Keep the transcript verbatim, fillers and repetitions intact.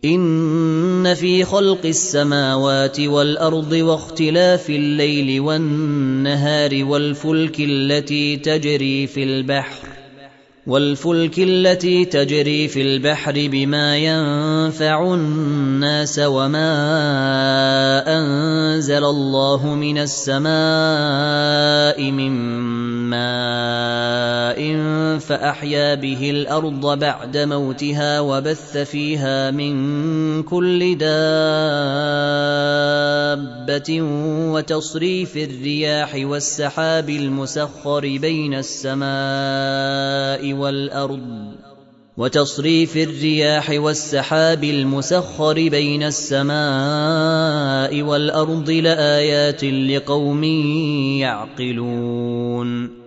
إن في خلق السماوات والأرض واختلاف الليل والنهار والفلك التي تجري في البحر والفلك التي تجري في البحر بما ينفع الناس وما أنزل الله من السماء من ماء فأحيا به الأرض بعد موتها وبث فيها من كل دابة وتصريف الرياح والسحاب المسخر بين السماء والأرض وتصريف الرياح والسحاب المسخر بين السماء والأرض لآيات لقوم يعقلون